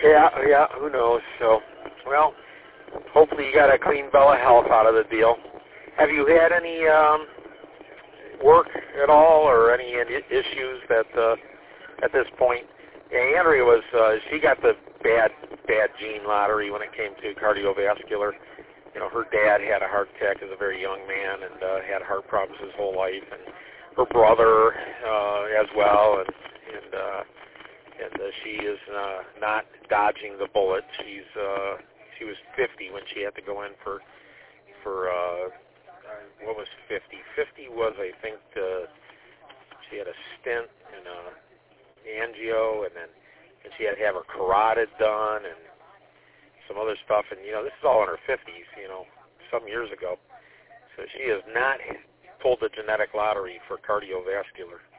Yeah, who knows? So, well, hopefully you got a clean bill of health out of the deal. Have you had any work at all, or any issues that at this point? Yeah, Andrea was she got the bad gene lottery when it came to cardiovascular. You know, her dad had a heart attack as a very young man and had heart problems his whole life, and her brother as well, and she is not dodging the bullet. She was 50 when she had to go in for what was 50? 50 was, I think, she had a stent and angio, and she had to have her carotid done and some other stuff. And you know, this is all in her 50s. You know, some years ago. So she has not pulled the genetic lottery for cardiovascular.